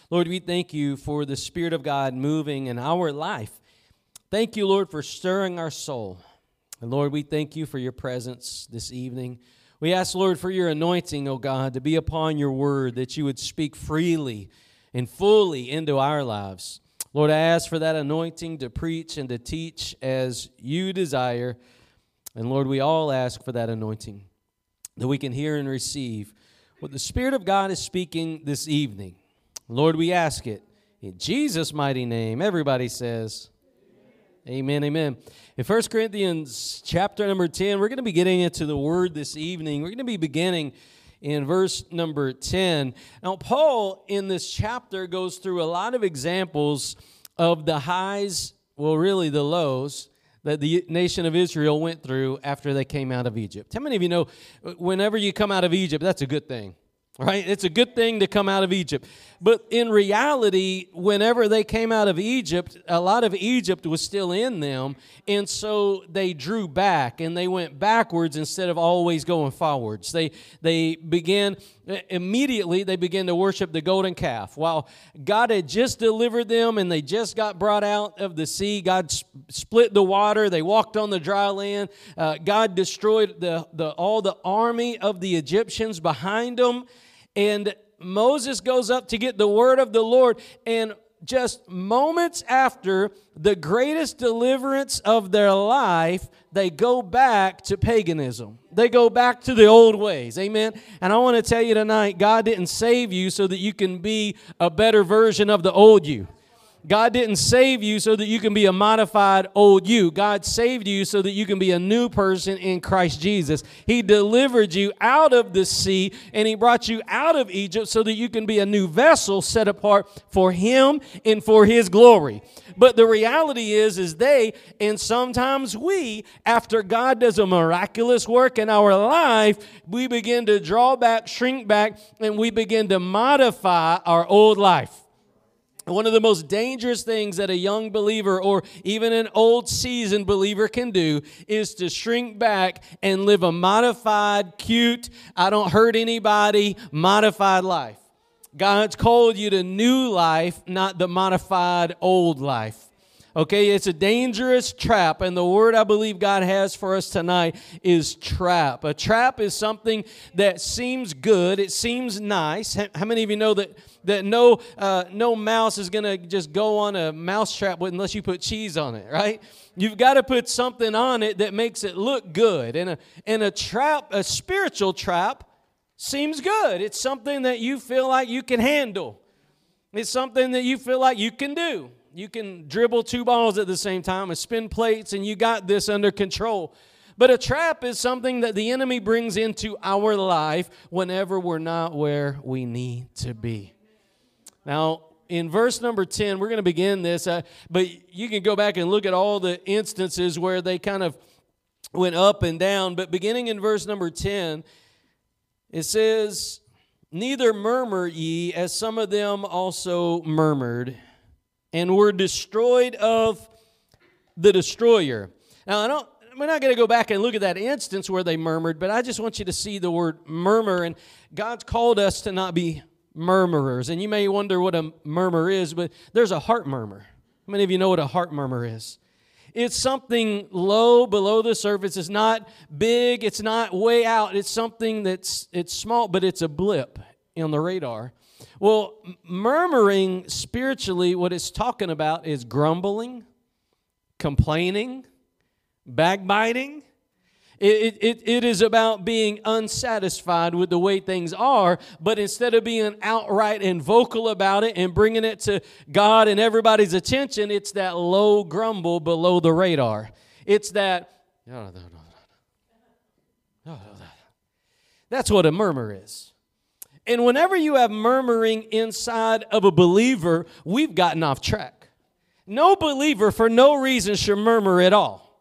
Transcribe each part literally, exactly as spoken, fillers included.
Lord, we thank you for the Spirit of God moving in our life. Thank you, Lord, for stirring our soul. And Lord, we thank you for your presence this evening. We ask, Lord, for your anointing, O God, to be upon your word, that you would speak freely and fully into our lives. Lord, I ask for that anointing to preach and to teach as you desire. And Lord, we all ask for that anointing, that we can hear and receive what the Spirit of God is speaking this evening. Lord, we ask it in Jesus' mighty name. Everybody says, amen, amen. In First Corinthians chapter number ten, we're going to be getting into the Word this evening. We're going to be beginning in verse number ten. Now, Paul in this chapter goes through a lot of examples of the highs, well, really the lows, that the nation of Israel went through after they came out of Egypt. How many of you know whenever you come out of Egypt, that's a good thing? Right? It's a good thing to come out of Egypt. But in reality, whenever they came out of Egypt, a lot of Egypt was still in them, and so they drew back, and they went backwards instead of always going forwards. They they began, immediately, they began to worship the golden calf. While God had just delivered them, and they just got brought out of the sea, God split the water, they walked on the dry land, uh, God destroyed the, the all the army of the Egyptians behind them, and Moses goes up to get the word of the Lord, and just moments after the greatest deliverance of their life, they go back to paganism. They go back to the old ways. Amen? And I want to tell you tonight, God didn't save you so that you can be a better version of the old you. God didn't save you so that you can be a modified old you. God saved you so that you can be a new person in Christ Jesus. He delivered you out of the sea, and He brought you out of Egypt so that you can be a new vessel set apart for Him and for His glory. But the reality is, is they, and sometimes we, after God does a miraculous work in our life, we begin to draw back, shrink back, and we begin to modify our old life. One of the most dangerous things that a young believer or even an old seasoned believer can do is to shrink back and live a modified, cute, I don't hurt anybody, modified life. God's called you to new life, not the modified old life. Okay, it's a dangerous trap, and the word I believe God has for us tonight is trap. A trap is something that seems good, it seems nice. How many of you know that that no uh, no mouse is going to just go on a mouse trap unless you put cheese on it, right? You've got to put something on it that makes it look good. And a, and a trap, a spiritual trap, seems good. It's something that you feel like you can handle. It's something that you feel like you can do. You can dribble two balls at the same time and spin plates, and you got this under control. But a trap is something that the enemy brings into our life whenever we're not where we need to be. Now, in verse number ten, we're going to begin this, uh, but you can go back and look at all the instances where they kind of went up and down. But beginning in verse number ten, it says, "Neither murmur ye, as some of them also murmured, and were destroyed of the destroyer." Now, I don't, we're not going to go back and look at that instance where they murmured, but I just want you to see the word murmur, and God's called us to not be murmurers. And you may wonder what a murmur is, but there's a heart murmur. How many of you know what a heart murmur is? It's something low below the surface. It's not big. It's not way out. It's something that's it's small, but it's a blip on the radar. Well, murmuring spiritually, what it's talking about is grumbling, complaining, backbiting. It, it, it is about being unsatisfied with the way things are, but instead of being outright and vocal about it and bringing it to God and everybody's attention, it's that low grumble below the radar. It's that, that's what a murmur is. And whenever you have murmuring inside of a believer, we've gotten off track. No believer for no reason should murmur at all.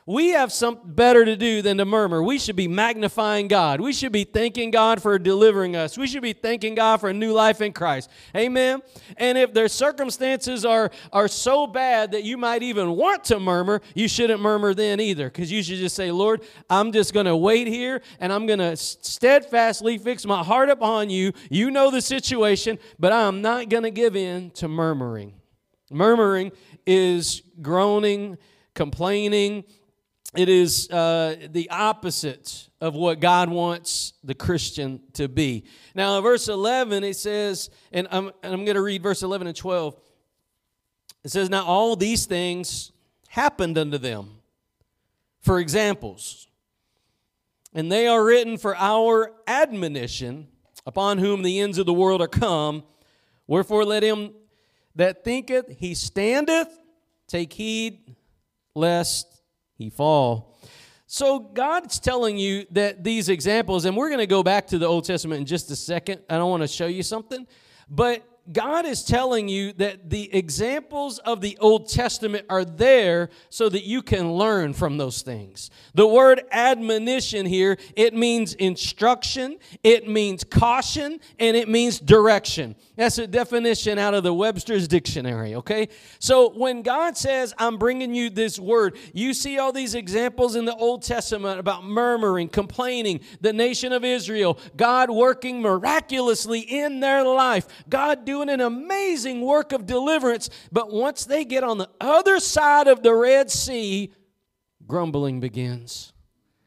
We have something better to do than to murmur. We should be magnifying God. We should be thanking God for delivering us. We should be thanking God for a new life in Christ. Amen? And if their circumstances are, are so bad that you might even want to murmur, you shouldn't murmur then either, because you should just say, Lord, I'm just going to wait here, and I'm going to steadfastly fix my heart upon you. You know the situation, but I'm not going to give in to murmuring. Murmuring is groaning, complaining. It is uh, the opposite of what God wants the Christian to be. Now, in verse eleven, it says, and I'm, and I'm going to read verse eleven and twelve. It says, now all these things happened unto them for examples, and they are written for our admonition, upon whom the ends of the world are come. Wherefore let him that thinketh he standeth take heed lest he fall. So God's telling you that these examples, and we're going to go back to the Old Testament in just a second. I don't want to show you something, but God is telling you that the examples of the Old Testament are there so that you can learn from those things. The word admonition here, it means instruction, it means caution, and it means direction. That's a definition out of the Webster's Dictionary, okay? So when God says, I'm bringing you this word, you see all these examples in the Old Testament about murmuring, complaining, the nation of Israel, God working miraculously in their life, God doing an amazing work of deliverance, but once they get on the other side of the Red Sea, grumbling begins.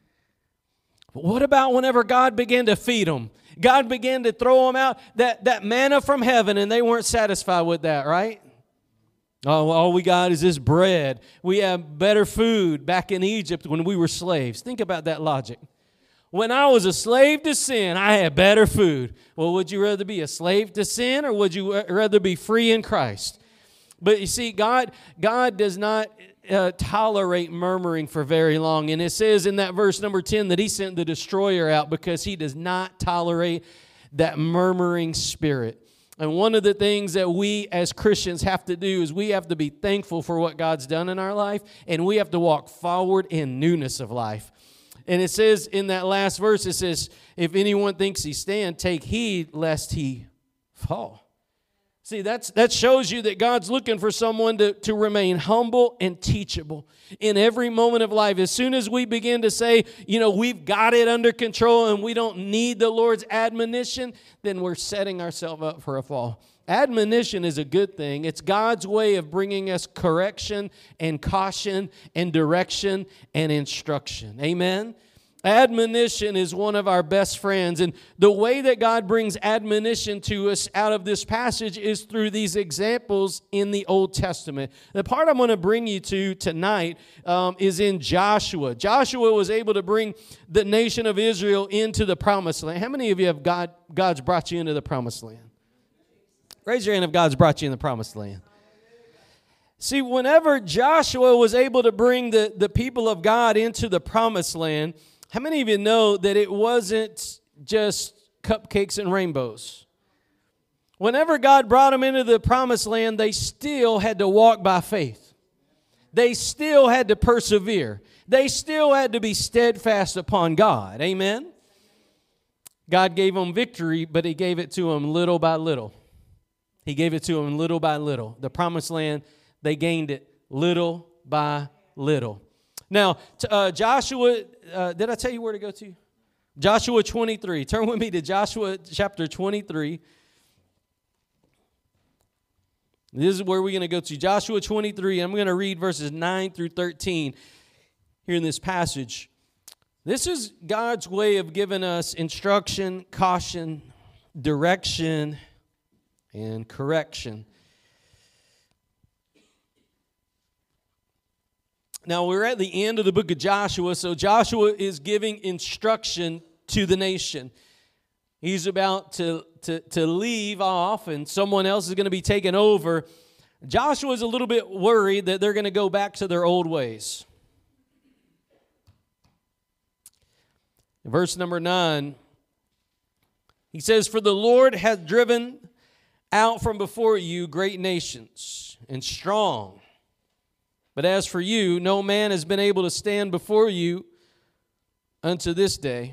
But what about whenever God began to feed them? God began to throw them out, that, that manna from heaven, and they weren't satisfied with that, right? Oh, all we got is this bread. We have better food back in Egypt when we were slaves. Think about that logic. When I was a slave to sin, I had better food. Well, would you rather be a slave to sin, or would you rather be free in Christ? But you see, God, God does not uh, tolerate murmuring for very long. And it says in that verse number ten that he sent the destroyer out because he does not tolerate that murmuring spirit. And one of the things that we as Christians have to do is we have to be thankful for what God's done in our life, and we have to walk forward in newness of life. And it says in that last verse, it says, if anyone thinks he stand, take heed lest he fall. See, that's, that shows you that God's looking for someone to, to remain humble and teachable in every moment of life. As soon as we begin to say, you know, we've got it under control and we don't need the Lord's admonition, then we're setting ourselves up for a fall. Admonition is a good thing. It's God's way of bringing us correction and caution and direction and instruction. Amen? Admonition is one of our best friends. And the way that God brings admonition to us out of this passage is through these examples in the Old Testament. The part I'm going to bring you to tonight um, is in Joshua. Joshua was able to bring the nation of Israel into the promised land. How many of you have God, God's brought you into the promised land? Raise your hand if God's brought you in the promised land. See, whenever Joshua was able to bring the, the people of God into the promised land, how many of you know that it wasn't just cupcakes and rainbows? Whenever God brought them into the promised land, they still had to walk by faith. They still had to persevere. They still had to be steadfast upon God. Amen? God gave them victory, but he gave it to them little by little. He gave it to them little by little. The promised land, they gained it little by little. Now, uh, Joshua, uh, did I tell you where to go to? Joshua twenty-three. Turn with me to Joshua chapter twenty-three. This is where we're going to go to. Joshua twenty-three. I'm going to read verses nine through thirteen here in this passage. This is God's way of giving us instruction, caution, direction, and correction. Now, we're at the end of the book of Joshua, so Joshua is giving instruction to the nation. He's about to, to, to leave off, and someone else is going to be taken over. Joshua's a little bit worried that they're going to go back to their old ways. Verse number nine, he says, "For the Lord hath driven out from before you great nations and strong, But as for you, no man has been able to stand before you unto this day.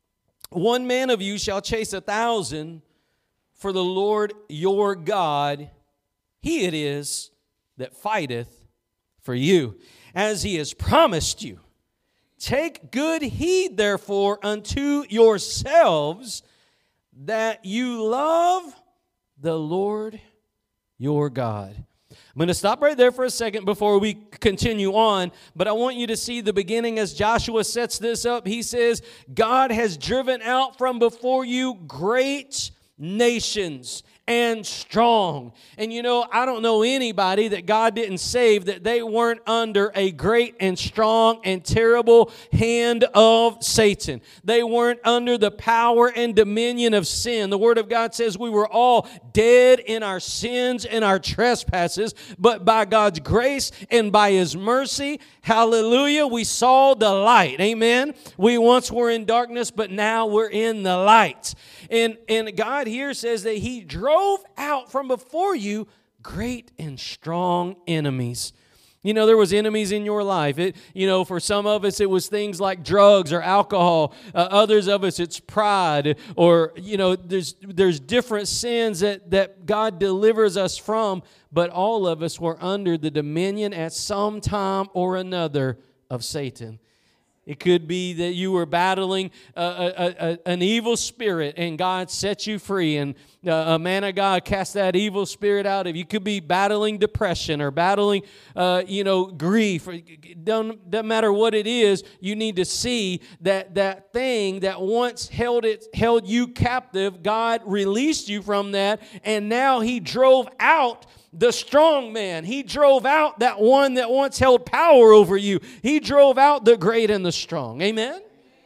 One man of you shall chase a thousand, for the Lord your God, He it is that fighteth for you, as He has promised you. Take good heed, therefore, unto yourselves, that you love the Lord your God. I'm going to stop right there for a second before we continue on, but I want you to see the beginning as Joshua sets this up. He says, God has driven out from before you great nations and strong. And you know, I don't know anybody that God didn't save that they weren't under a great and strong and terrible hand of Satan. They weren't under the power and dominion of sin. The Word of God says we were all dead in our sins and our trespasses, but by God's grace and by His mercy, hallelujah, we saw the light. Amen. We once were in darkness, but now we're in the light. And, and God here says that He drove out from before you great and strong enemies. You know, there was enemies in your life. It, you know, for some of us, it was things like drugs or alcohol. Uh, others of us, it's pride. Or, you know, there's there's different sins that, that God delivers us from. But all of us were under the dominion at some time or another of Satan. It could be that you were battling a, a, a, an evil spirit and God set you free, and a man of God cast that evil spirit out of you. You could be battling depression or battling, uh, you know, grief. It doesn't, doesn't matter what it is, you need to see that that thing that once held it held you captive, God released you from that, and now He drove out the strong man. He drove out that one that once held power over you. He drove out the great and the strong. Amen?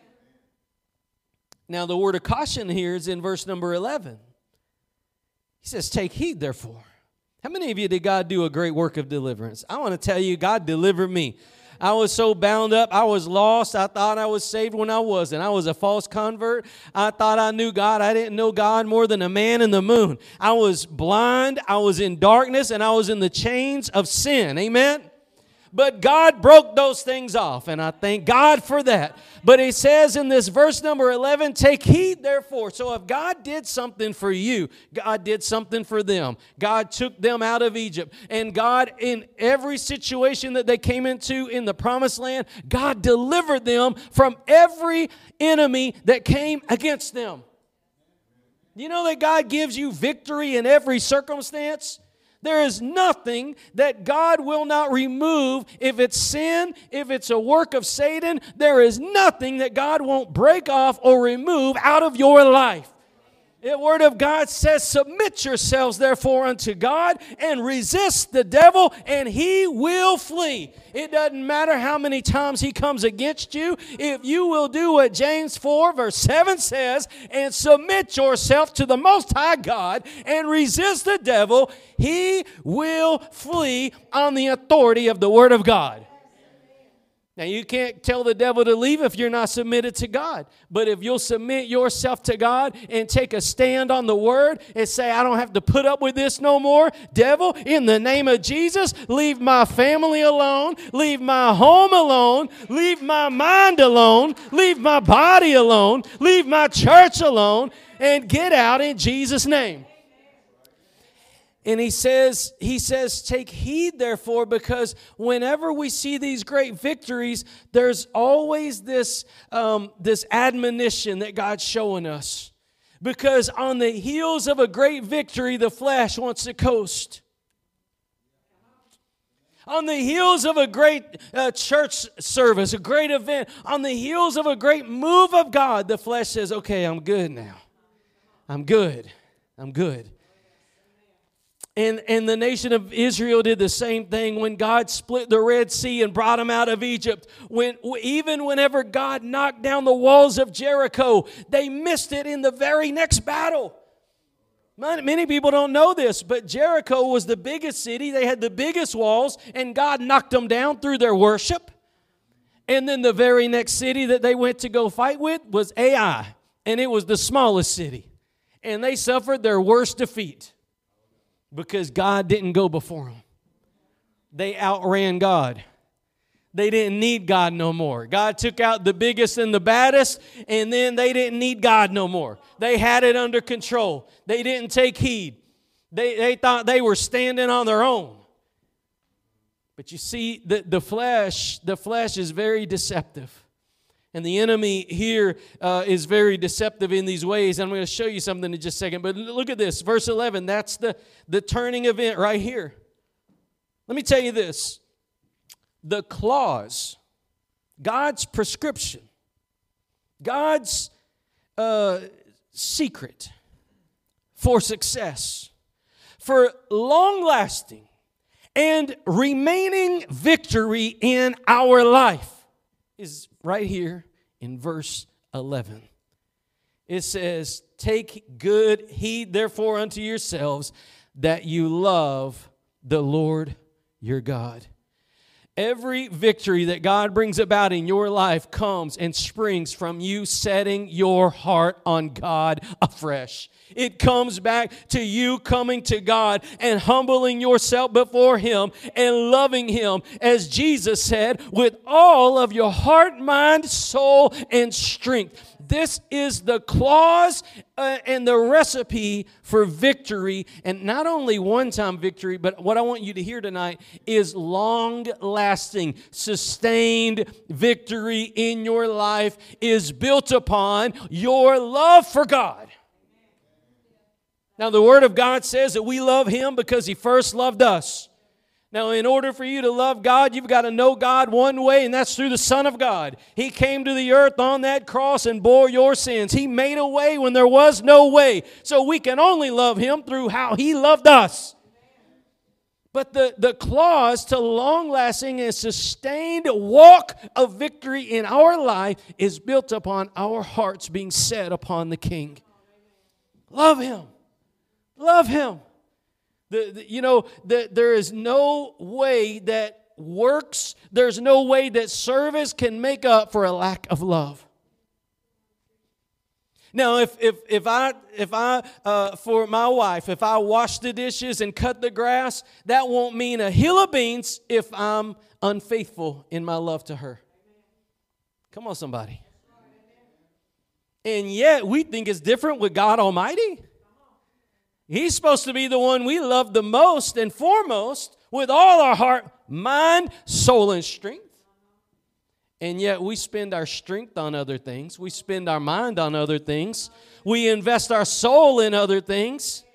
Now, the word of caution here is in verse number eleven. He says, take heed, therefore. How many of you did God do a great work of deliverance? I want to tell you, God delivered me. I was so bound up. I was lost. I thought I was saved when I wasn't. I was a false convert. I thought I knew God. I didn't know God more than a man in the moon. I was blind. I was in darkness, and I was in the chains of sin. Amen? But God broke those things off, and I thank God for that. But He says in this verse number eleven, take heed therefore. So if God did something for you, God did something for them. God took them out of Egypt. And God, in every situation that they came into in the promised land, God delivered them from every enemy that came against them. You know that God gives you victory in every circumstance? There is nothing that God will not remove. If it's sin, if it's a work of Satan, there is nothing that God won't break off or remove out of your life. The Word of God says, submit yourselves therefore unto God and resist the devil, and he will flee. It doesn't matter how many times he comes against you. If you will do what James four verse seven says and submit yourself to the Most High God and resist the devil, he will flee on the authority of the Word of God. Now, you can't tell the devil to leave if you're not submitted to God. But if you'll submit yourself to God and take a stand on the Word and say, I don't have to put up with this no more. Devil, in the name of Jesus, leave my family alone. Leave my home alone. Leave my mind alone. Leave my body alone. Leave my church alone. And get out in Jesus' name. And he says, he says, take heed, therefore, because whenever we see these great victories, there's always this, um, this admonition that God's showing us. Because on the heels of a great victory, the flesh wants to coast. On the heels of a great uh, church service, a great event, on the heels of a great move of God, the flesh says, okay, I'm good now. I'm good. I'm good. And, and the nation of Israel did the same thing when God split the Red Sea and brought them out of Egypt. When, even whenever God knocked down the walls of Jericho, they missed it in the very next battle. Many people don't know this, but Jericho was the biggest city. They had the biggest walls, and God knocked them down through their worship. And then the very next city that they went to go fight with was Ai, and it was the smallest city. And they suffered their worst defeat. Because God didn't go before them. they outran God. They didn't need God no more. God took out the biggest and the baddest, and then they didn't need God no more. They had it under control. They didn't take heed. They, they thought they were standing on their own. But you see, the, the flesh, the flesh is very deceptive. And the enemy here uh, is very deceptive in these ways. I'm going to show you something in just a second. But look at this, verse eleven. That's the, the turning event right here. Let me tell you this. The clause, God's prescription, God's uh, secret for success, for long-lasting and remaining victory in our life is right here in verse eleven. It says, take good heed therefore unto yourselves that you love the Lord your God. Every victory that God brings about in your life comes and springs from you setting your heart on God afresh. It comes back to you coming to God and humbling yourself before Him and loving Him, as Jesus said, with all of your heart, mind, soul, and strength. This is the clause uh, and the recipe for victory, and not only one-time victory, but what I want you to hear tonight is long-lasting, sustained victory in your life is built upon your love for God. Now, the Word of God says that we love Him because He first loved us. Now, in order for you to love God, you've got to know God one way, and that's through the Son of God. He came to the earth on that cross and bore your sins. He made a way when there was no way. So we can only love Him through how He loved us. But the, the clause to long-lasting and sustained walk of victory in our life is built upon our hearts being set upon the King. Love Him. Love Him. The, the, you know, the, there is no way that works, there's no way that service can make up for a lack of love. Now, if if if I if I uh, for my wife, if I wash the dishes and cut the grass, that won't mean a hill of beans if I'm unfaithful in my love to her. Come on, somebody. And yet we think it's different with God Almighty. He's supposed to be the one we love the most and foremost with all our heart, mind, soul, and strength. And yet we spend our strength on other things. We spend our mind on other things. We invest our soul in other things.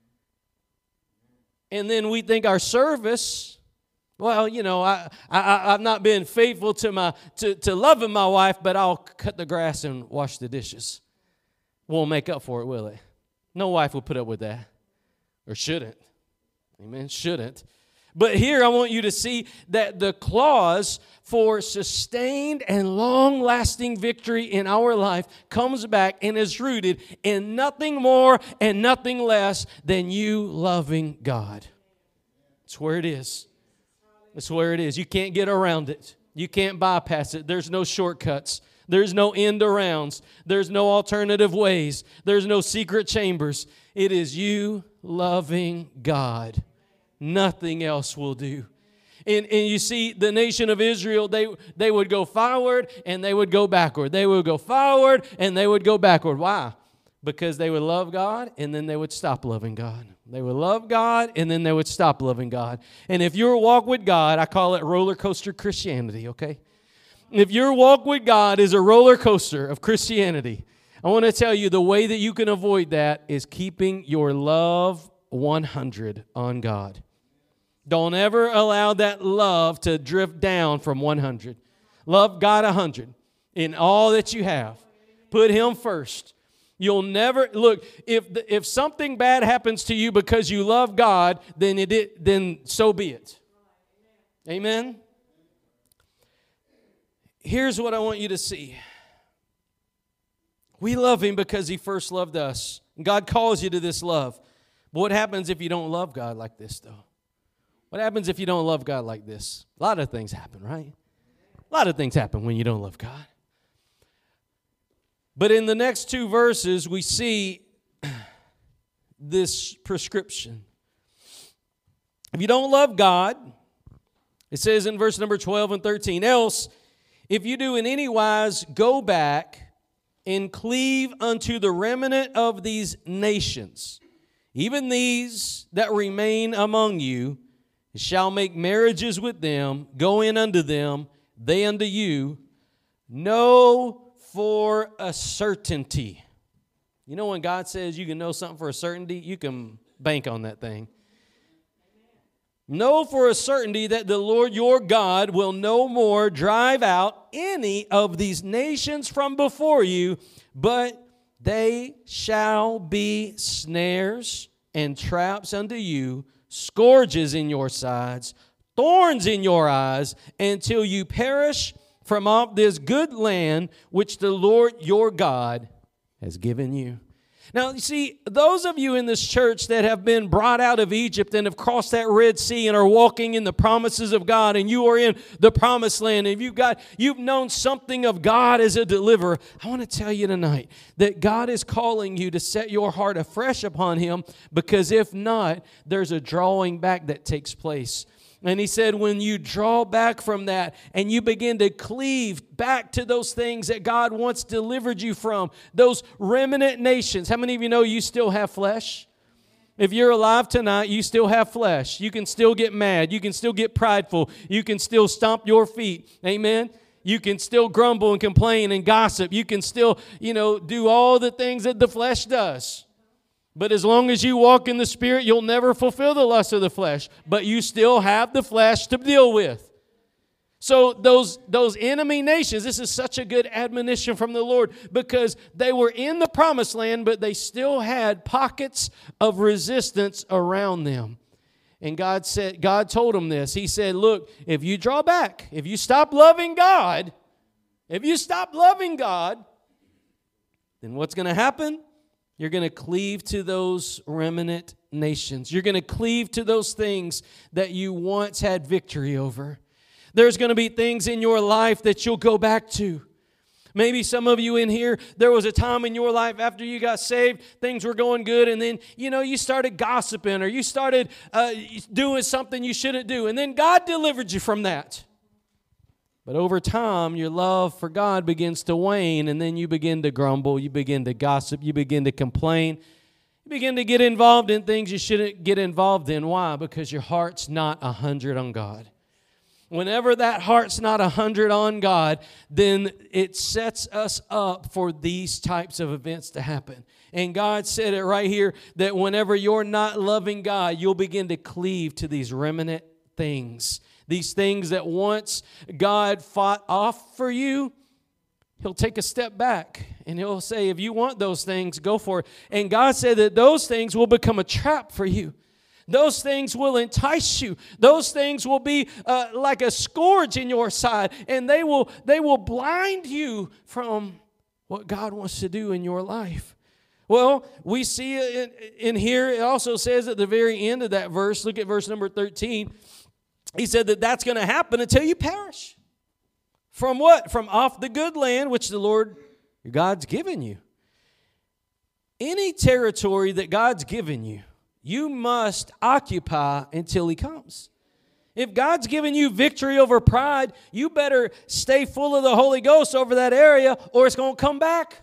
And then we think our service, well, you know, I, I, I've not been faithful to, my, to, to loving my wife, but I'll cut the grass and wash the dishes. Won't make up for it, will it? No wife will put up with that, or shouldn't. Amen, shouldn't. But here I want you to see that the clause for sustained and long-lasting victory in our life comes back and is rooted in nothing more and nothing less than you loving God. That's where it is. That's where it is. You can't get around it. You can't bypass it. There's no shortcuts. There's no end arounds. There's no alternative ways. There's no secret chambers. It is you loving God. Nothing else will do. And, and you see, the nation of Israel, they, they would go forward and they would go backward. They would go forward and they would go backward. Why? Because they would love God and then they would stop loving God. They would love God and then they would stop loving God. And if your walk with God, I call it roller coaster Christianity, okay? If your walk with God is a roller coaster of Christianity, I want to tell you the way that you can avoid that is keeping your love one hundred on God. Don't ever allow that love to drift down from one hundred. Love God one hundred in all that you have. Put Him first. You'll never, look, if the, if something bad happens to you because you love God, then it, it then so be it. Amen? Here's what I want you to see. We love Him because He first loved us. God calls you to this love. But what happens if you don't love God like this, though? What happens if you don't love God like this? A lot of things happen, right? A lot of things happen when you don't love God. But in the next two verses, we see this prescription. If you don't love God, It says in verse number twelve and thirteen, else, if you do in any wise go back and cleave unto the remnant of these nations, even these that remain among you, shall make marriages with them, go in unto them, they unto you, know for a certainty. You know when God says you can know something for a certainty, you can bank on that thing. Know for a certainty that the Lord your God will no more drive out any of these nations from before you, but they shall be snares and traps unto you, scourges in your sides, thorns in your eyes, until you perish from off this good land which the Lord your God has given you. Now, you see, those of you in this church that have been brought out of Egypt and have crossed that Red Sea and are walking in the promises of God, and you are in the promised land, and you've got, you've known something of God as a deliverer, I want to tell you tonight that God is calling you to set your heart afresh upon Him, because if not, there's a drawing back that takes place. And he said, when you draw back from that and you begin to cleave back to those things that God once delivered you from, those remnant nations. How many of you know you still have flesh? If you're alive tonight, you still have flesh. You can still get mad. You can still get prideful. You can still stomp your feet. Amen? You can still grumble and complain and gossip. You can still, you know, do all the things that the flesh does. But as long as you walk in the Spirit, you'll never fulfill the lust of the flesh. But you still have the flesh to deal with. So those, those enemy nations, this is such a good admonition from the Lord, because they were in the promised land, but they still had pockets of resistance around them. And God said, God told them this. He said, look, if you draw back, if you stop loving God, if you stop loving God, then what's going to happen? You're going to cleave to those remnant nations. You're going to cleave to those things that you once had victory over. There's going to be things in your life that you'll go back to. Maybe some of you in here, there was a time in your life after you got saved, things were going good, and then, you know, you started gossiping or you started uh, doing something you shouldn't do, and then God delivered you from that. But over time, your love for God begins to wane, and then you begin to grumble, you begin to gossip, you begin to complain, you begin to get involved in things you shouldn't get involved in. Why? Because your heart's not a hundred on God. Whenever that heart's not a hundred on God, then it sets us up for these types of events to happen. And God said it right here, that whenever you're not loving God, you'll begin to cleave to these remnant things. These things that once God fought off for you, He'll take a step back and He'll say, if you want those things, go for it. And God said that those things will become a trap for you. Those things will entice you. Those things will be uh, like a scourge in your side, and they will, they will blind you from what God wants to do in your life. Well, we see in, in here, it also says at the very end of that verse, look at verse number thirteen, He said that that's going to happen until you perish. From what? From off the good land which the Lord your God's given you. Any territory that God's given you, you must occupy until He comes. If God's given you victory over pride, you better stay full of the Holy Ghost over that area, or it's going to come back.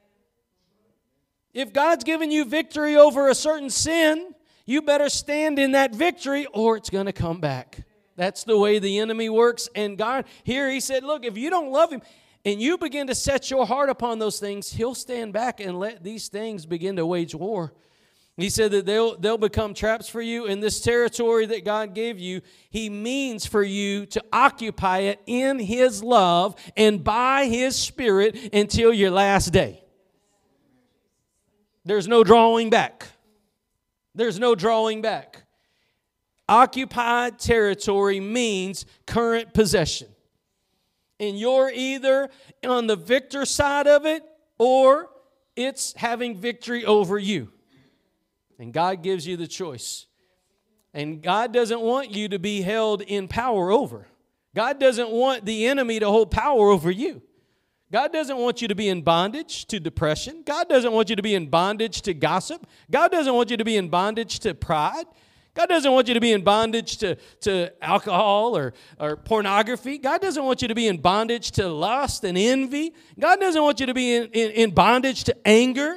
If God's given you victory over a certain sin, you better stand in that victory, or it's going to come back. That's the way the enemy works. And God, here He said, look, if you don't love Him and you begin to set your heart upon those things, He'll stand back and let these things begin to wage war. He said that they'll, they'll become traps for you. In this territory that God gave you, He means for you to occupy it in His love and by His Spirit until your last day. There's no drawing back. There's no drawing back. Occupied territory means current possession. And you're either on the victor side of it, or it's having victory over you. And God gives you the choice. And God doesn't want you to be held in power over. God doesn't want the enemy to hold power over you. God doesn't want you to be in bondage to depression. God doesn't want you to be in bondage to gossip. God doesn't want you to be in bondage to pride. God doesn't want you to be in bondage to, to alcohol or, or pornography. God doesn't want you to be in bondage to lust and envy. God doesn't want you to be in, in, in bondage to anger.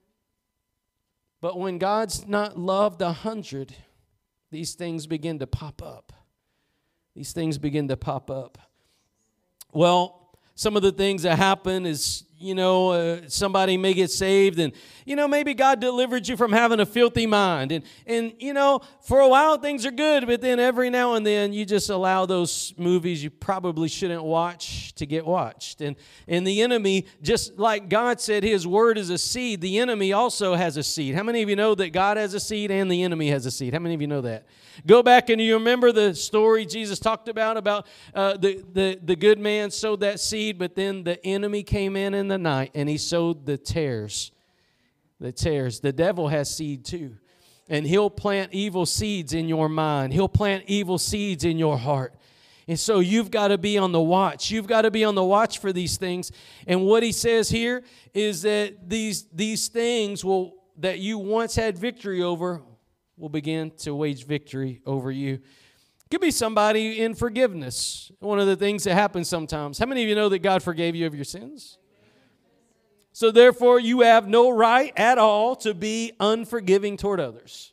But when God's not loved a hundred, these things begin to pop up. These things begin to pop up. Well, some of the things that happen is, you know, uh, somebody may get saved and, you know, maybe God delivered you from having a filthy mind. And, and, you know, for a while things are good, but then every now and then you just allow those movies you probably shouldn't watch to get watched. And, and the enemy, just like God said his word is a seed, the enemy also has a seed. How many of you know that God has a seed and the enemy has a seed? How many of you know that? Go back and you remember the story Jesus talked about, about uh, the, the, the good man sowed that seed, but then the enemy came in in the night and he sowed the tares. The tares. The devil has seed too. And he'll plant evil seeds in your mind. He'll plant evil seeds in your heart. And so you've got to be on the watch. You've got to be on the watch for these things. And what he says here is that these, these things will that you once had victory over will begin to wage victory over you. Could be somebody in forgiveness. One of the things that happens sometimes. How many of you know that God forgave you of your sins? So therefore, you have no right at all to be unforgiving toward others.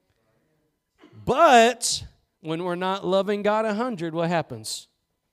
But when we're not loving God a hundred, what happens?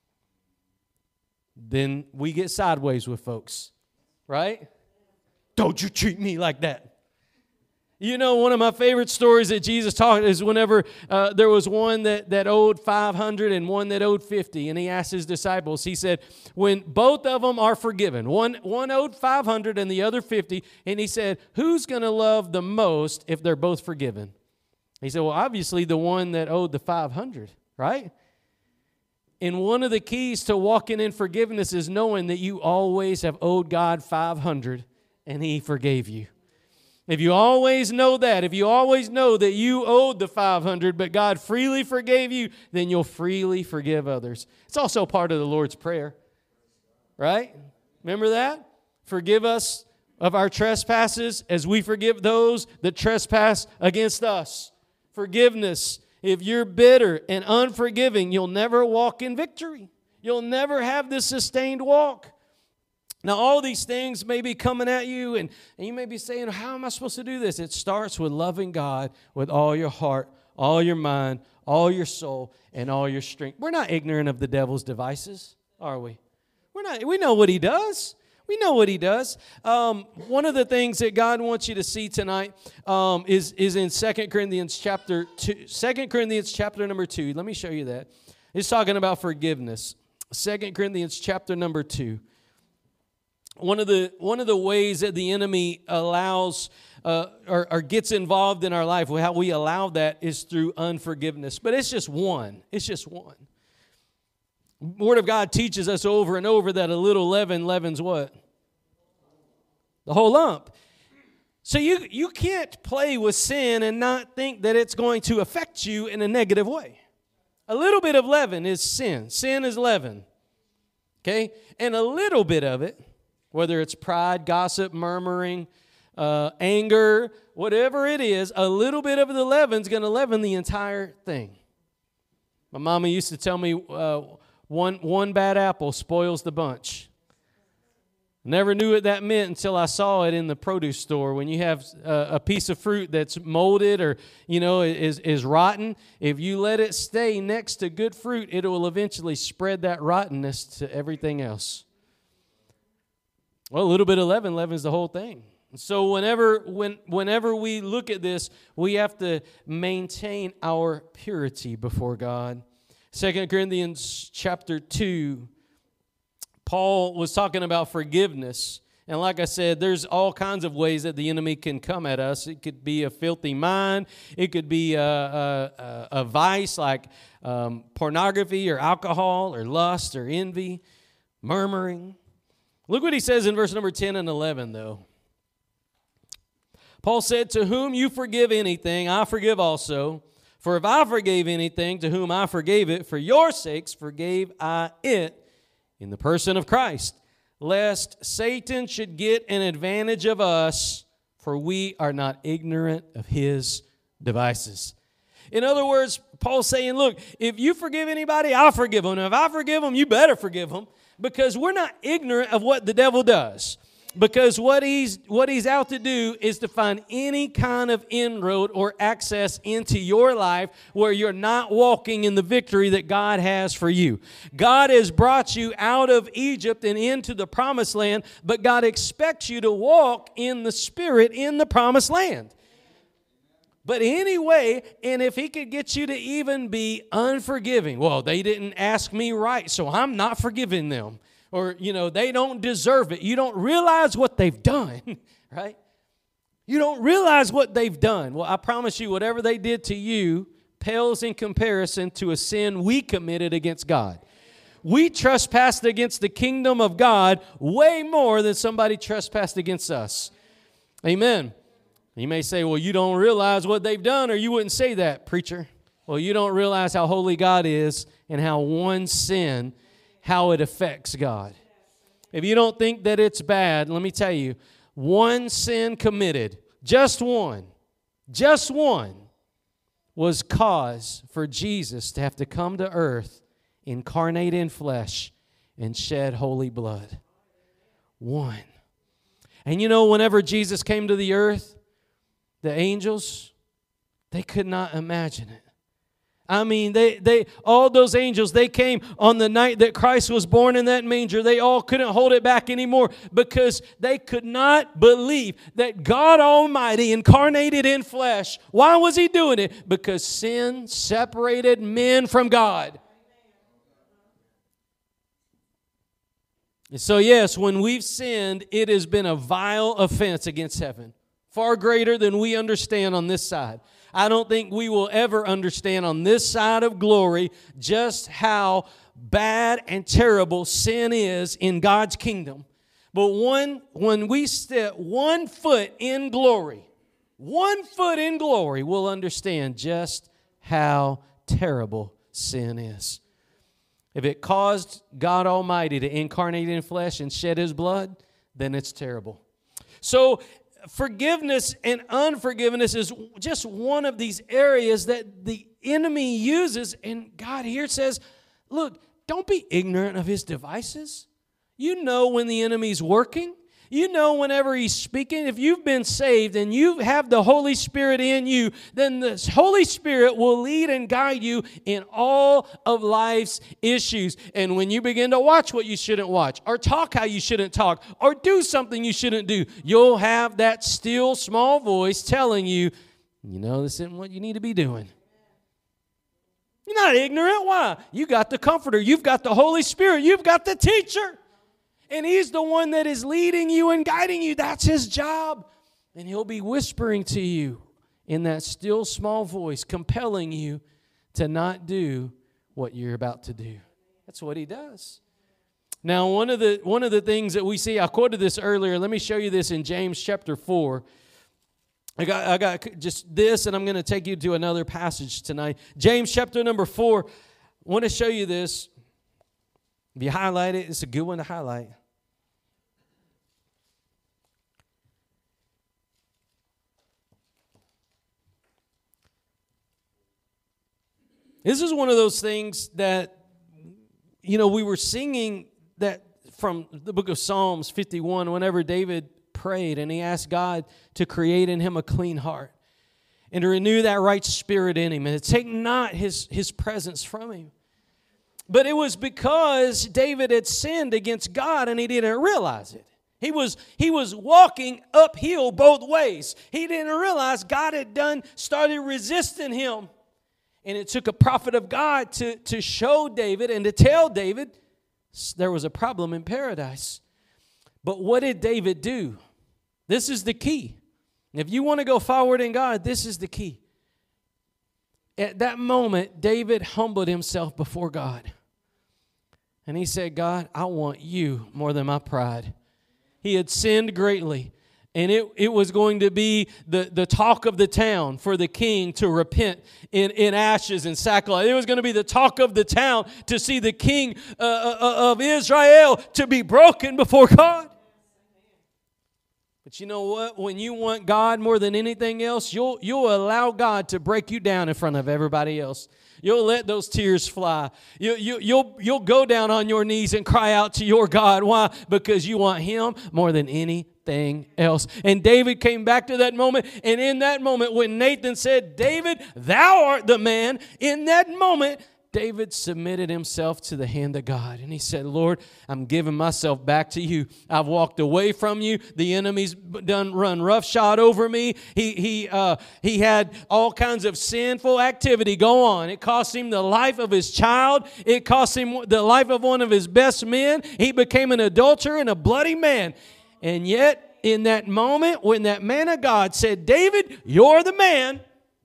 Then we get sideways with folks, right? Don't you treat me like that. You know, one of my favorite stories that Jesus talked is whenever uh, there was one that, that owed five hundred and one that owed fifty. And he asked his disciples, he said, when both of them are forgiven, one, one owed five hundred and the other fifty. And he said, who's going to love the most if they're both forgiven? He said, well, obviously the one that owed the five hundred, right? And one of the keys to walking in forgiveness is knowing that you always have owed God five hundred and he forgave you. If you always know that, if you always know that you owed the five hundred, but God freely forgave you, then you'll freely forgive others. It's also part of the Lord's Prayer, right? Remember that? Forgive us of our trespasses as we forgive those that trespass against us. Forgiveness. If you're bitter and unforgiving, you'll never walk in victory. You'll never have this sustained walk. Now, all these things may be coming at you, and, and you may be saying, how am I supposed to do this? It starts with loving God with all your heart, all your mind, all your soul, and all your strength. We're not ignorant of the devil's devices, are we? We're not. We know what he does. We know what he does. Um, one of the things that God wants you to see tonight um, is, is in Second Corinthians chapter two. Second Corinthians chapter number two. Let me show you that. It's talking about forgiveness. Second Corinthians chapter number two. One of the one of the ways that the enemy allows uh, or, or gets involved in our life, how we allow that is through unforgiveness. But it's just one. It's just one. Word of God teaches us over and over that a little leaven leavens what? The whole lump. So you, you can't play with sin and not think that it's going to affect you in a negative way. A little bit of leaven is sin. Sin is leaven. Okay? And a little bit of it, whether it's pride, gossip, murmuring, uh, anger, whatever it is, a little bit of the leaven's going to leaven the entire thing. My mama used to tell me uh, one, one bad apple spoils the bunch. Never knew what that meant until I saw it in the produce store. When you have a, a piece of fruit that's molded or, you know, is, is rotten, if you let it stay next to good fruit, it will eventually spread that rottenness to everything else. Well, a little bit of leaven leavens the whole thing. So whenever when whenever we look at this, we have to maintain our purity before God. Second Corinthians chapter two, Paul was talking about forgiveness. And like I said, there's all kinds of ways that the enemy can come at us. It could be a filthy mind. It could be a, a, a vice like um, pornography or alcohol or lust or envy, murmuring. Look what he says in verse number ten and eleven, though. Paul said, to whom you forgive anything, I forgive also. For if I forgave anything, to whom I forgave it, for your sakes forgave I it in the person of Christ, lest Satan should get an advantage of us, for we are not ignorant of his devices. In other words, Paul's saying, look, if you forgive anybody, I'll forgive them. If I forgive them, you better forgive them, because we're not ignorant of what the devil does. Because what he's what he's out to do is to find any kind of inroad or access into your life where you're not walking in the victory that God has for you. God has brought you out of Egypt and into the promised land, but God expects you to walk in the Spirit in the promised land. But anyway, and if he could get you to even be unforgiving, well, they didn't ask me right, so I'm not forgiving them. Or, you know, they don't deserve it. You don't realize what they've done, right? You don't realize what they've done. Well, I promise you, whatever they did to you pales in comparison to a sin we committed against God. We trespassed against the kingdom of God way more than somebody trespassed against us. Amen. You may say, well, you don't realize what they've done, or you wouldn't say that, preacher. Well, you don't realize how holy God is and how one sin, how it affects God. If you don't think that it's bad, let me tell you, one sin committed, just one, just one, was cause for Jesus to have to come to earth, incarnate in flesh, and shed holy blood. One. And you know, whenever Jesus came to the earth, the angels, they could not imagine it. I mean, they, they, all those angels, they came on the night that Christ was born in that manger. They all couldn't hold it back anymore because they could not believe that God Almighty incarnated in flesh. Why was He doing it? Because sin separated men from God. And so, yes, when we've sinned, it has been a vile offense against heaven, far greater than we understand on this side. I don't think we will ever understand on this side of glory just how bad and terrible sin is in God's kingdom. But one, when we step one foot in glory, one foot in glory, we'll understand just how terrible sin is. If it caused God Almighty to incarnate in flesh and shed His blood, then it's terrible. So, forgiveness and unforgiveness is just one of these areas that the enemy uses, and God here says, look, don't be ignorant of his devices. You know when the enemy's working. You know whenever he's speaking. If you've been saved and you have the Holy Spirit in you, then the Holy Spirit will lead and guide you in all of life's issues. And when you begin to watch what you shouldn't watch, or talk how you shouldn't talk, or do something you shouldn't do, you'll have that still small voice telling you, you know, this isn't what you need to be doing. You're not ignorant. Why? You got the Comforter. You've got the Holy Spirit. You've got the Teacher. And He's the one that is leading you and guiding you. That's His job. And He'll be whispering to you in that still small voice, compelling you to not do what you're about to do. That's what He does. Now, one of the one of the things that we see, I quoted this earlier. Let me show you this in James chapter four. I got, I got just this, and I'm going to take you to another passage tonight. James chapter number four. I want to show you this. If you highlight it, it's a good one to highlight. This is one of those things that, you know, we were singing that from the book of Psalms fifty-one, whenever David prayed and he asked God to create in him a clean heart and to renew that right spirit in him and to take not his, his presence from him. But it was because David had sinned against God and he didn't realize it. He was, he was walking uphill both ways. He didn't realize God had done, started resisting him. And it took a prophet of God to, to show David and to tell David there was a problem in paradise. But what did David do? This is the key. If you want to go forward in God, this is the key. At that moment, David humbled himself before God. And he said, God, I want you more than my pride. He had sinned greatly. And it, it was going to be the, the talk of the town for the king to repent in, in ashes and sackcloth. It was going to be the talk of the town to see the king uh, of Israel to be broken before God. But But you know what? When you want God more than anything else, you'll, you'll allow God to break you down in front of everybody else. You'll let those tears fly. You, you, you'll, you'll go down on your knees and cry out to your God. Why? Because you want Him more than anything else. And David came back to that moment. And in that moment, when Nathan said, David, thou art the man, in that moment, David submitted himself to the hand of God. And he said, Lord, I'm giving myself back to you. I've walked away from you. The enemy's done run roughshod over me. He, he, uh, he had all kinds of sinful activity go on. It cost him the life of his child. It cost him the life of one of his best men. He became an adulterer and a bloody man. And yet, in that moment, when that man of God said, David, you're the man,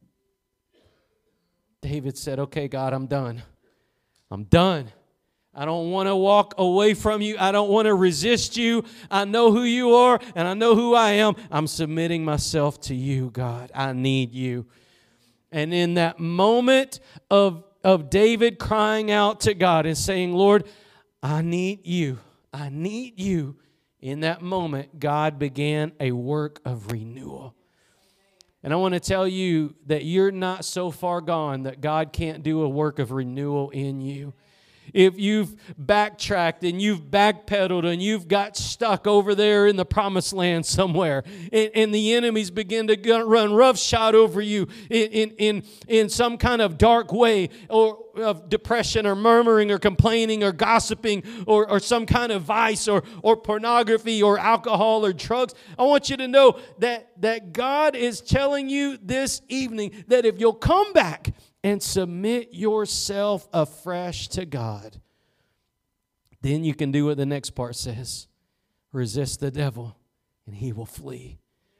David said, okay, God, I'm done. I'm done. I don't want to walk away from you. I don't want to resist you. I know who you are, and I know who I am. I'm submitting myself to you, God. I need you. And in that moment of, of David crying out to God and saying, Lord, I need you. I need you. In that moment, God began a work of renewal. And I want to tell you that you're not so far gone that God can't do a work of renewal in you. If you've backtracked and you've backpedaled and you've got stuck over there in the promised land somewhere, and, and the enemies begin to run roughshod over you in, in, in, in some kind of dark way, or of depression or murmuring or complaining or gossiping or, or some kind of vice or, or pornography or alcohol or drugs, I want you to know that, that God is telling you this evening that if you'll come back and submit yourself afresh to God, then you can do what the next part says. Resist the devil, and he will flee.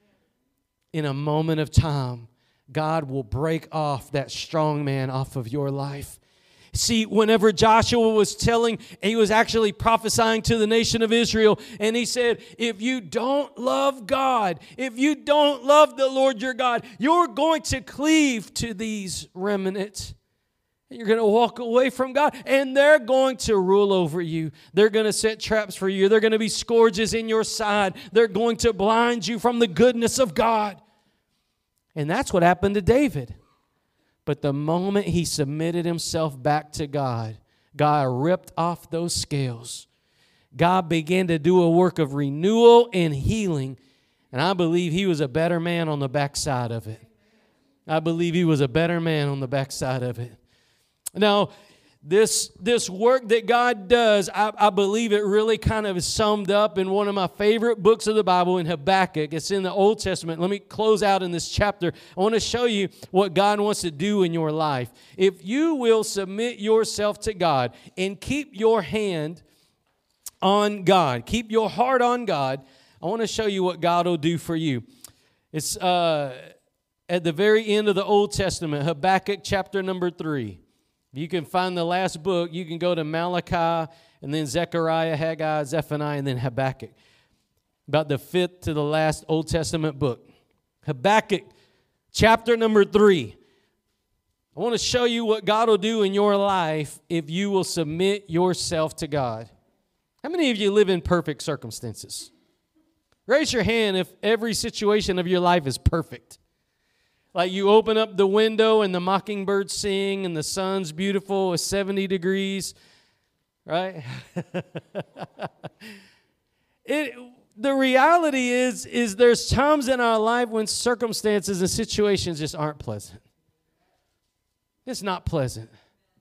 In a moment of time, God will break off that strong man off of your life. See, whenever Joshua was telling, he was actually prophesying to the nation of Israel, and he said, if you don't love God, if you don't love the Lord your God, you're going to cleave to these remnants. You're going to walk away from God, and they're going to rule over you. They're going to set traps for you. They're going to be scourges in your side. They're going to blind you from the goodness of God. And that's what happened to David. But the moment he submitted himself back to God, God ripped off those scales. God began to do a work of renewal and healing. And I believe he was a better man on the backside of it. I believe he was a better man on the backside of it. Now, this, this work that God does, I, I believe it really kind of is summed up in one of my favorite books of the Bible, in Habakkuk. It's in the Old Testament. Let me close out in this chapter. I want to show you what God wants to do in your life. If you will submit yourself to God and keep your hand on God, keep your heart on God, I want to show you what God will do for you. It's uh, at the very end of the Old Testament, Habakkuk chapter number three. If you can find the last book, you can go to Malachi, and then Zechariah, Haggai, Zephaniah, and then Habakkuk. About the fifth to the last Old Testament book. Habakkuk, chapter number three. I want to show you what God will do in your life if you will submit yourself to God. How many of you live in perfect circumstances? Raise your hand if every situation of your life is perfect. Like you open up the window and the mockingbirds sing and the sun's beautiful, it's seventy degrees, right? it, the reality is, is there's times in our life when circumstances and situations just aren't pleasant. It's not pleasant.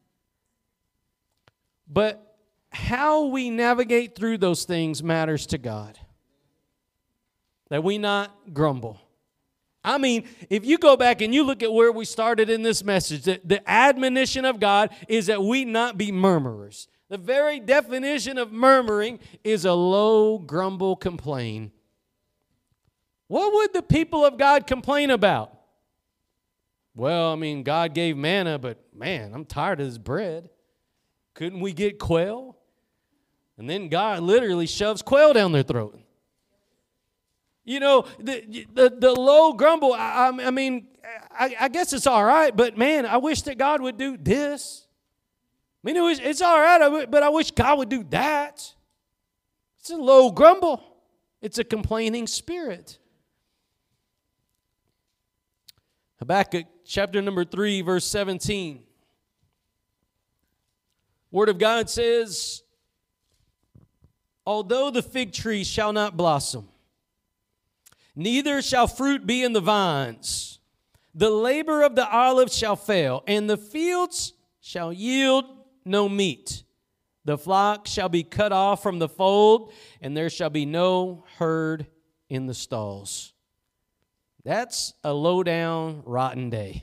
But how we navigate through those things matters to God. That we not grumble. I mean, if you go back and you look at where we started in this message, the, the admonition of God is that we not be murmurers. The very definition of murmuring is a low grumble complain. What would the people of God complain about? Well, I mean, God gave manna, but man, I'm tired of this bread. Couldn't we get quail? And then God literally shoves quail down their throat. You know, the, the, the low grumble, I, I mean, I, I guess it's all right, but man, I wish that God would do this. I mean, it was, it's all right, but I wish God would do that. It's a low grumble. It's a complaining spirit. Habakkuk chapter number three, verse seventeen. Word of God says, although the fig tree shall not blossom, neither shall fruit be in the vines, the labor of the olive shall fail, and the fields shall yield no meat. The flock shall be cut off from the fold, and there shall be no herd in the stalls. That's a low-down, rotten day.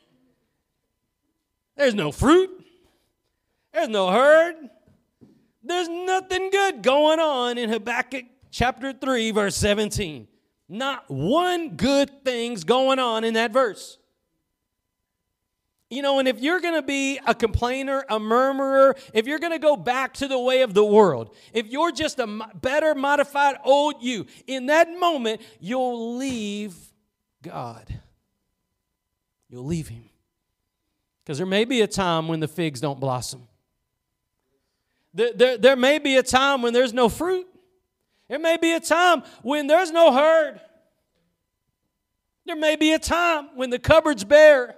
There's no fruit. There's no herd. There's nothing good going on in Habakkuk chapter three, verse seventeen. Not one good thing's going on in that verse. You know, and if you're going to be a complainer, a murmurer, if you're going to go back to the way of the world, if you're just a better modified old you, in that moment, you'll leave God. You'll leave Him. Because there may be a time when the figs don't blossom. There, there, there may be a time when there's no fruit. There may be a time when there's no herd. There may be a time when the cupboard's bare.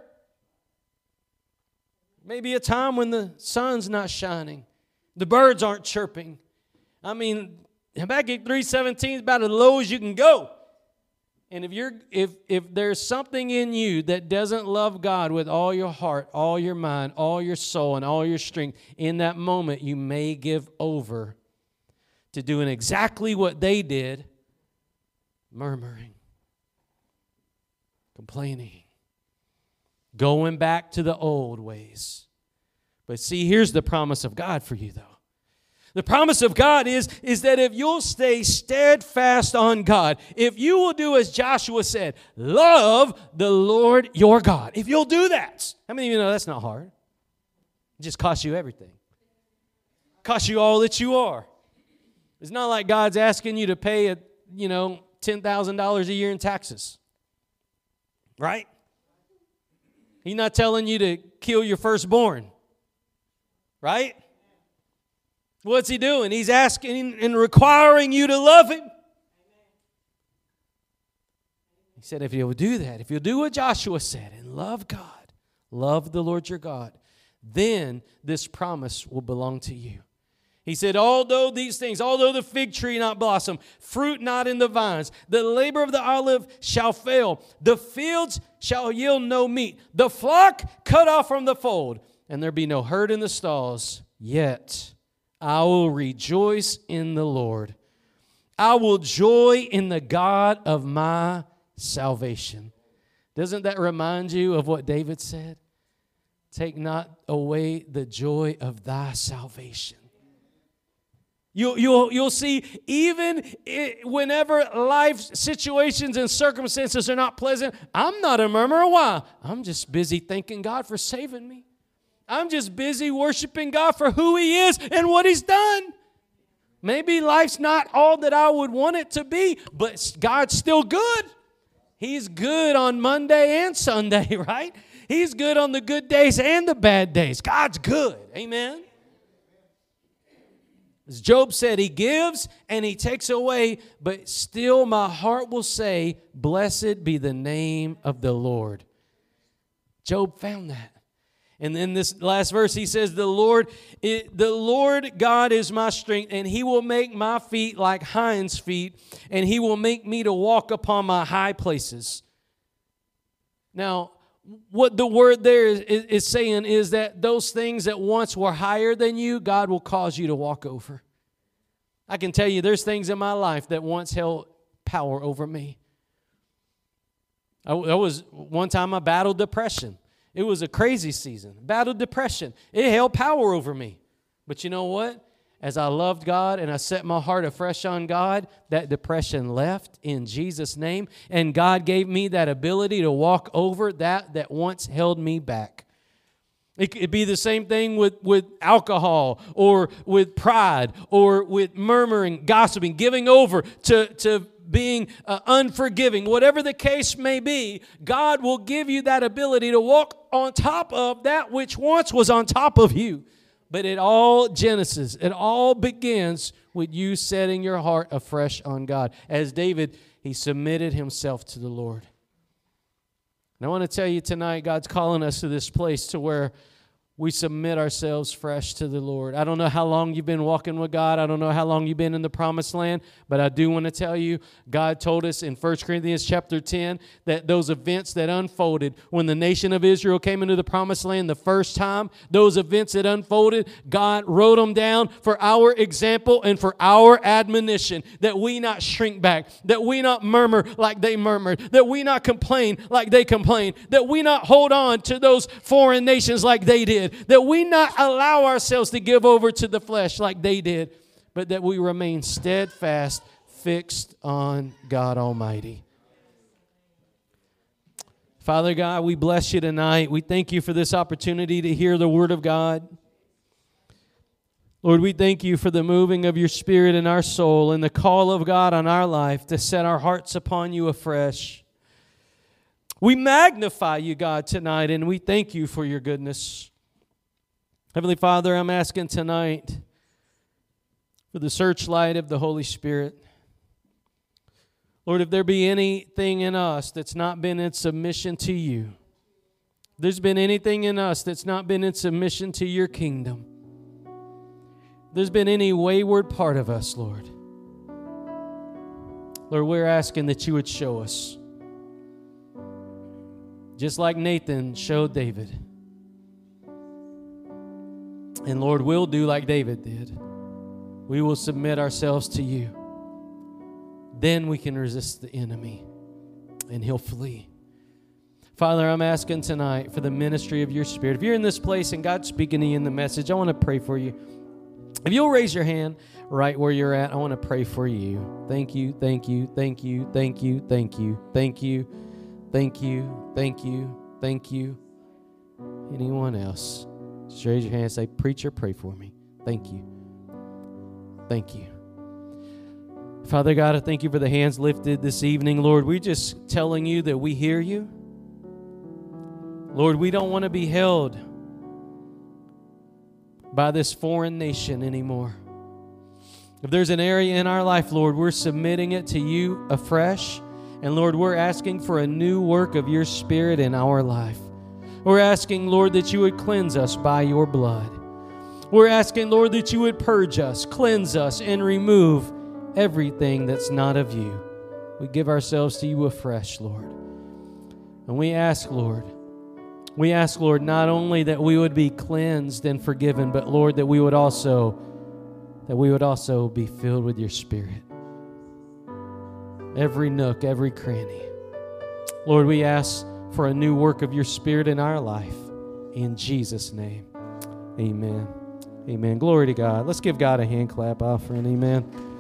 Maybe a time when the sun's not shining. The birds aren't chirping. I mean, Habakkuk three seventeen is about as low as you can go. And if you're if if there's something in you that doesn't love God with all your heart, all your mind, all your soul, and all your strength, in that moment you may give over to doing exactly what they did, murmuring, complaining, going back to the old ways. But see, here's the promise of God for you, though. The promise of God is, is that if you'll stay steadfast on God, if you will do as Joshua said, love the Lord your God. If you'll do that. How many of you know that's not hard? It just costs you everything. It costs you all that you are. It's not like God's asking you to pay, a, you know, ten thousand dollars a year in taxes. Right? He's not telling you to kill your firstborn. Right? What's He doing? He's asking and requiring you to love Him. He said, if you'll do that, if you'll do what Joshua said and love God, love the Lord your God, then this promise will belong to you. He said, although these things, although the fig tree not blossom, fruit not in the vines, the labor of the olive shall fail, the fields shall yield no meat, the flock cut off from the fold, and there be no herd in the stalls, yet I will rejoice in the Lord. I will joy in the God of my salvation. Doesn't that remind you of what David said? Take not away the joy of thy salvation. You'll, you'll, you'll see, even it, whenever life situations and circumstances are not pleasant, I'm not a murmurer. Why? I'm just busy thanking God for saving me. I'm just busy worshiping God for who He is and what He's done. Maybe life's not all that I would want it to be, but God's still good. He's good on Monday and Sunday, right? He's good on the good days and the bad days. God's good. Amen. As Job said, He gives and He takes away, but still my heart will say, blessed be the name of the Lord. Job found that. And then this last verse, he says, the Lord, it, the Lord God is my strength, and He will make my feet like hinds' feet, and He will make me to walk upon my high places. Now, what the word there is, is, is saying is that those things that once were higher than you, God will cause you to walk over. I can tell you there's things in my life that once held power over me. I, I was one time I battled depression. It was a crazy season. Battled depression. It held power over me. But you know what? As I loved God and I set my heart afresh on God, that depression left in Jesus' name. And God gave me that ability to walk over that that once held me back. It could be the same thing with, with alcohol or with pride or with murmuring, gossiping, giving over to, to being uh, unforgiving. Whatever the case may be, God will give you that ability to walk on top of that which once was on top of you. But it all, Genesis, it all begins with you setting your heart afresh on God. As David, he submitted himself to the Lord. And I want to tell you tonight, God's calling us to this place to where we submit ourselves fresh to the Lord. I don't know how long you've been walking with God. I don't know how long you've been in the promised land, but I do want to tell you, God told us in First Corinthians chapter ten that those events that unfolded when the nation of Israel came into the promised land the first time, those events that unfolded, God wrote them down for our example and for our admonition, that we not shrink back, that we not murmur like they murmured, that we not complain like they complained, that we not hold on to those foreign nations like they did, that we not allow ourselves to give over to the flesh like they did, but that we remain steadfast, fixed on God Almighty. Father God, we bless you tonight. We thank you for this opportunity to hear the Word of God. Lord, we thank you for the moving of your Spirit in our soul and the call of God on our life to set our hearts upon you afresh. We magnify you, God, tonight, and we thank you for your goodness. Heavenly Father, I'm asking tonight for the searchlight of the Holy Spirit. Lord, if there be anything in us that's not been in submission to you, if there's been anything in us that's not been in submission to your kingdom, if there's been any wayward part of us, Lord, Lord, we're asking that you would show us. Just like Nathan showed David. And Lord, we'll do like David did. We will submit ourselves to you. Then we can resist the enemy and he'll flee. Father, I'm asking tonight for the ministry of your Spirit. If you're in this place and God's speaking to you in the message, I want to pray for you. If you'll raise your hand right where you're at, I want to pray for you. Thank you, thank you, thank you, thank you, thank you, thank you, thank you, thank you, thank you. Anyone else? Just raise your hand and say, preacher, pray for me. Thank you. Thank you. Father God, I thank you for the hands lifted this evening. Lord, we're just telling you that we hear you. Lord, we don't want to be held by this foreign nation anymore. If there's an area in our life, Lord, we're submitting it to you afresh. And Lord, we're asking for a new work of your Spirit in our life. We're asking, Lord, that you would cleanse us by your blood. We're asking, Lord, that you would purge us, cleanse us, and remove everything that's not of you. We give ourselves to you afresh, Lord. And we ask, Lord, we ask, Lord, not only that we would be cleansed and forgiven, but, Lord, that we would also, that we would also be filled with your Spirit. Every nook, every cranny. Lord, we ask for a new work of your Spirit in our life. In Jesus' name, amen. Amen. Glory to God. Let's give God a hand clap offering. Amen.